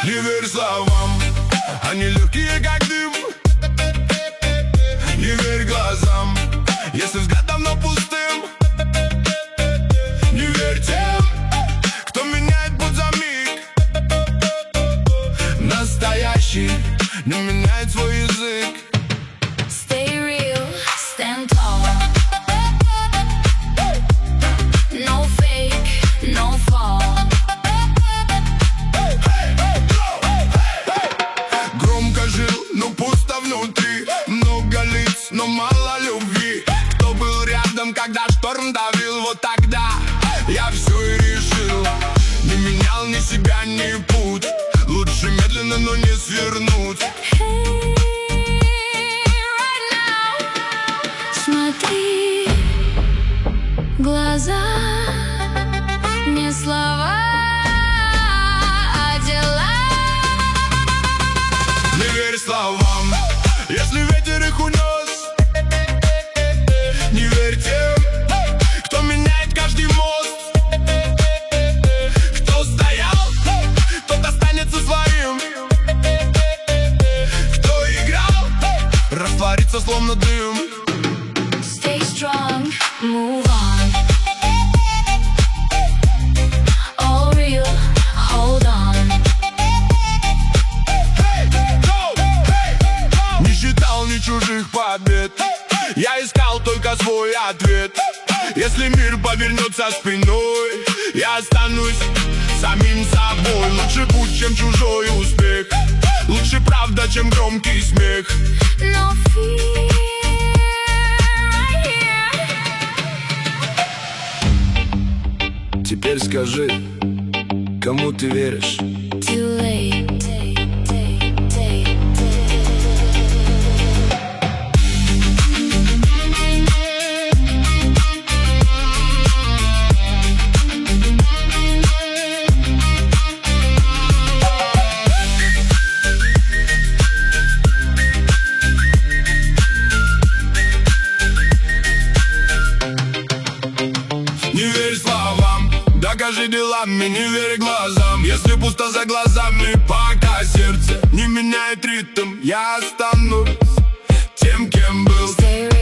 Не верь словам, они легкие, как дым. Не верь глазам, если взгляд давно пустым. Не верь тем, кто меняет путь за миг. Настоящий не меняет свой язык. Stay real, stand tall. No fake, no fall. Громко жил, но пусто внутри. Много лиц, но мало любви. Кто был рядом, когда шторм давил? Вот тогда я все и решил. Не менял ни себя, ни путь. Лучше медленно, но не свернуть. Hey, right now. Смотри, глаза, не слова, а дела. Не верь словам, если ветер их унес. Не верь тем, кто меняет каждый мост. Кто стоял, тот останется своим. Кто играл, растворится словно дым. Stay strong, move on. All real, hold on. Не считал ни чужих побед, я искал только свой ответ. Если мир повернется спиной, я останусь самим собой. Лучше путь, чем чужой успех. Лучше правда, чем громкий смех. No fear, right here. Теперь скажи, кому ты веришь? Too late. Не верь словам, докажи делами, не верь глазам. Если пусто за глазами, пока сердце не меняет ритм, я останусь тем, кем был. Stay